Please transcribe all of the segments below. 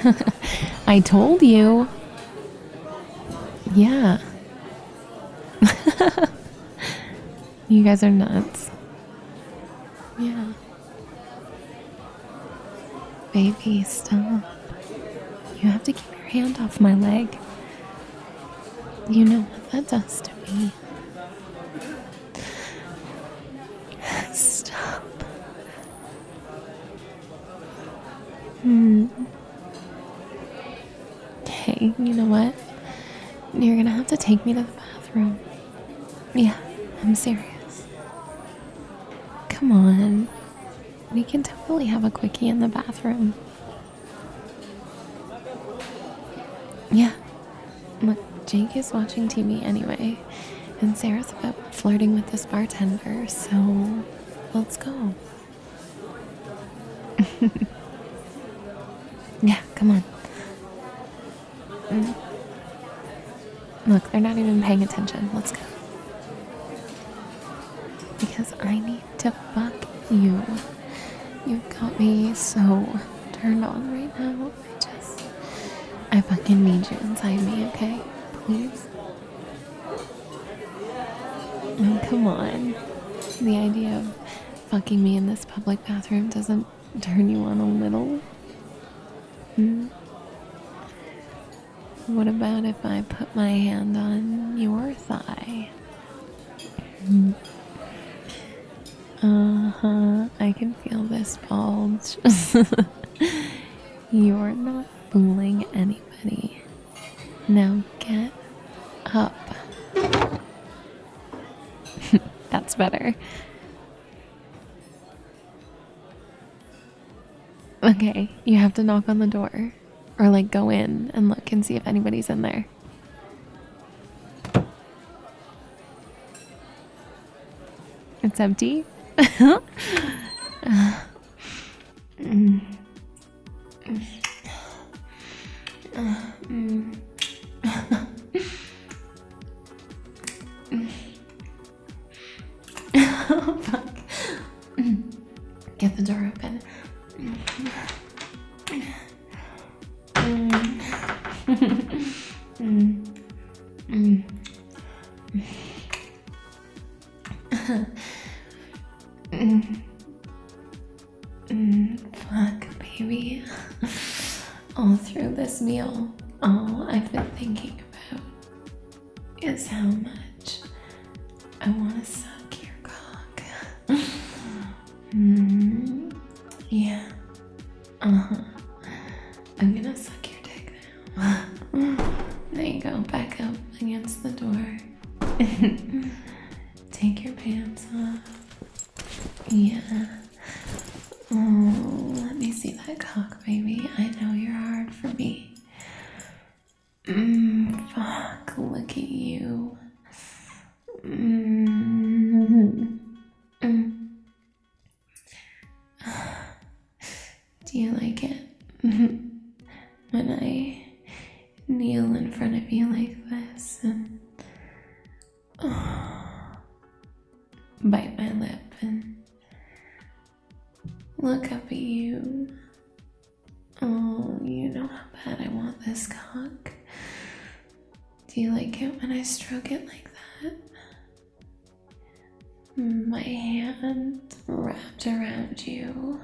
I told you. Yeah. You guys are nuts. Yeah. Baby, stop. You have to keep your hand off my leg. You know what that does to me. Stop. Hey, you know what? You're gonna have to take me to the bathroom. Yeah, I'm serious. Come on. We can totally have a quickie in the bathroom. Yeah. Look, Jake is watching TV anyway, and Sarah's about flirting with this bartender, so let's go. Yeah, come on. Look, they're not even paying attention. Let's go. Because I need to fuck you. You've got me so turned on right now. I fucking need you inside me, okay? Please? Oh, come on. The idea of fucking me in this public bathroom doesn't turn you on a little? What about if I put my hand on your thigh? I can feel this bulge. You're not fooling anybody. Now get up. That's better. Okay, you have to knock on the door. Or like go in and look and see if anybody's in there. It's empty. Oh, fuck. Get the door open. Fuck, baby. All through this meal, all I've been thinking about is how much I want to suck your cock. Yeah. I'm gonna suck your dick now. There you go, back up against the door. Take your pants off. Yeah. Oh, let me see that cock, baby. I know you're hard for me. Fuck, look at you. Do you like it? When I kneel in front of you like this and bite my lip and look up at you. Oh, you know how bad I want this cock. Do you like it when I stroke it like that? My hand wrapped around you.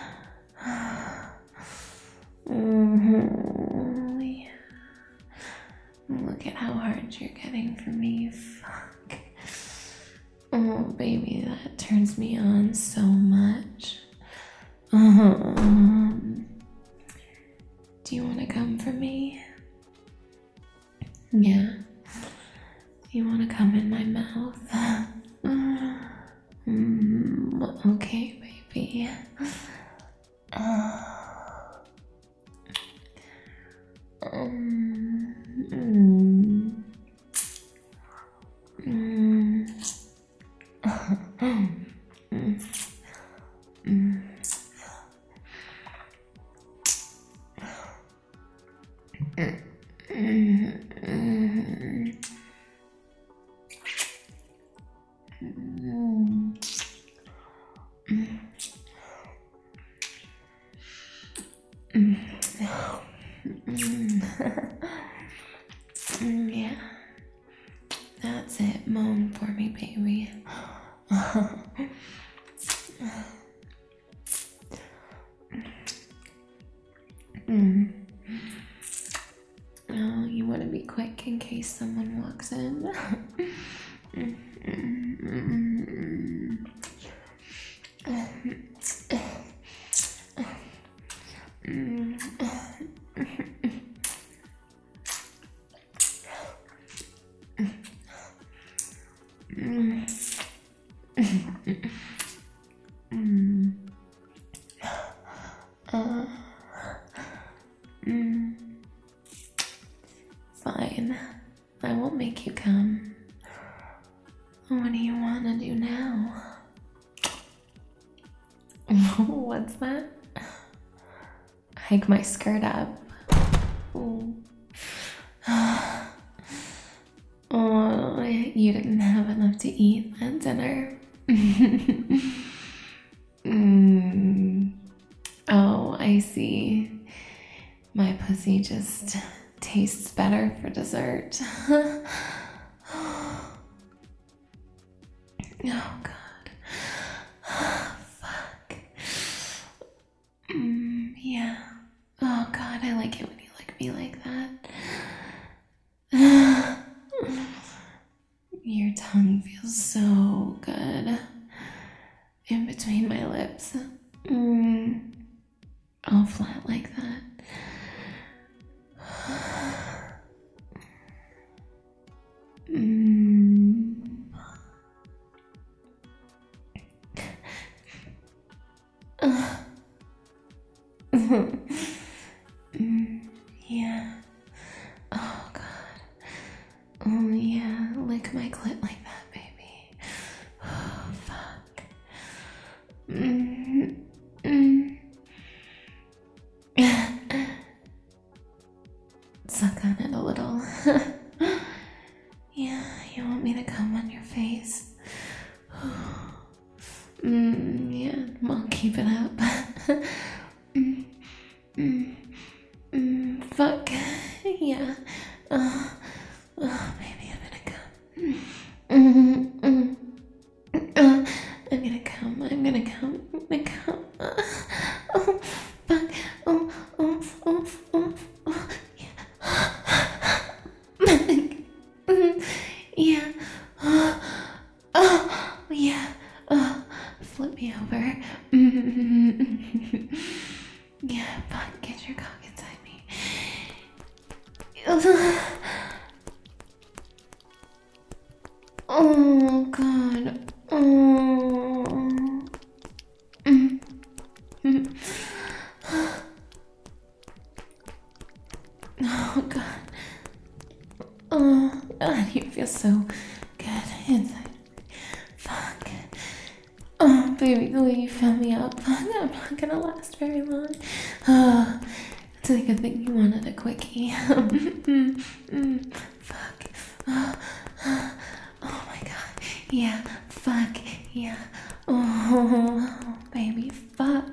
Yeah. Look at how hard you're getting for me. Fuck. Oh, baby, that turns me on so much. Do you want to come for me? Yeah. You want to come in my mouth? Okay, baby. Yeah. That's it. Moan for me, baby. Oh, you want to be quick in case someone walks in? Fine. I won't make you come. What do you want to do now? What's that? Hike my skirt up. Ooh. Oh, you didn't have enough to eat at dinner. Oh, I see. My pussy just tastes better for dessert. Oh, God. Fuck. Yeah. Oh, God, I like it when you lick me like that. Your tongue feels so good in between my lips. All flat like that. Yeah. Oh, God. Oh, yeah. Lick my clit like that, baby. Oh, fuck. Suck on it a little. Yeah, you want me to come on your face? Yeah, well, keep it up. Fuck. Yeah. Baby, I'm gonna come. I'm gonna come. I'm gonna come. I'm gonna come. Oh, fuck. Oh, yeah. Yeah. Flip me over. Yeah, fuck. Get your cock inside me. Oh, God. Oh, God. Oh, God, you feel so good inside. Fuck. Oh, baby, the way you fill me up, I'm not gonna last very long. It's like a thing you wanted a quickie. Fuck. Oh my God. Yeah, fuck. Yeah. Oh, baby, fuck.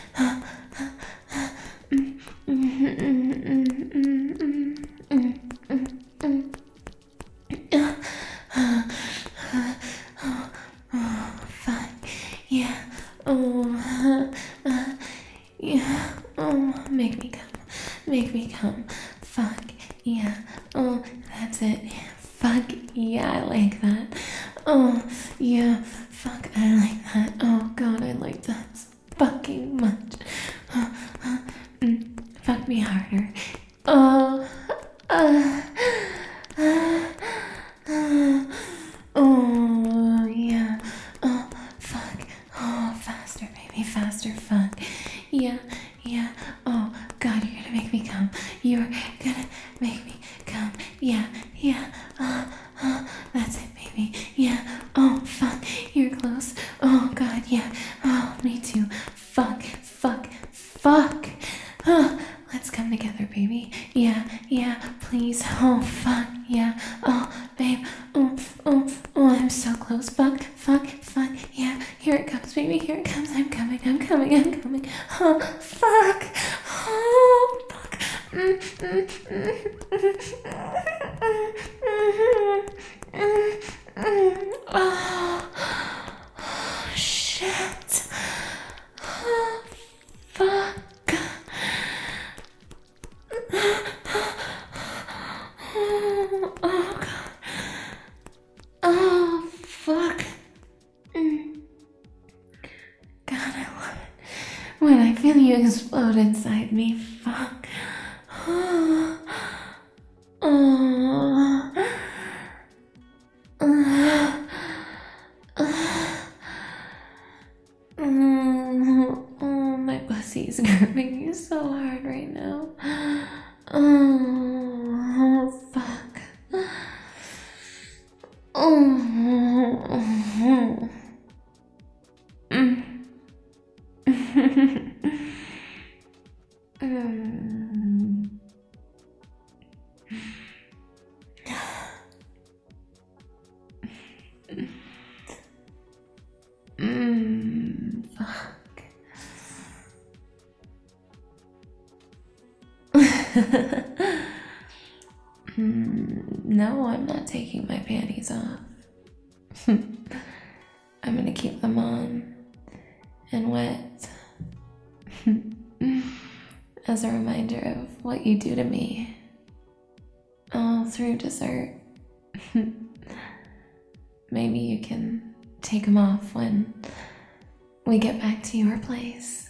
Yeah. Yeah. Oh, make me come. Make me come. Fuck. Yeah. Oh, that's it. Fuck. Yeah, I like that. Oh, yeah. Fuck, I like that. Oh, God, I like that fucking much. Fuck me harder. Oh. Oh, yeah. Oh, fuck. Oh, faster, baby, faster. Fuck. Yeah, yeah. Oh, God, you're gonna make me come. You're gonna make me come. Yeah, yeah. That's it, baby. Yeah. Oh, fuck. You're close. Oh, God, yeah. Oh, me too. Fuck. Let's come together, baby. Yeah, yeah, please. Oh, fuck, yeah. Oh, babe. Oh, I'm so close. Fuck, yeah. Here it comes, baby. Here it comes. I'm coming. Oh, fuck. Oh, fuck. Oh, shit. Oh, fuck. Oh, God. Oh, fuck. God, I love it when I feel you explode inside me. Fuck. Oh. Oh. Oh, my pussy's gripping you so hard right now. Oh, fuck. Oh. Fuck. No, I'm not taking my panties off. I'm gonna keep them on and wet as a reminder of what you do to me all through dessert. Maybe you can take them off when we get back to your place.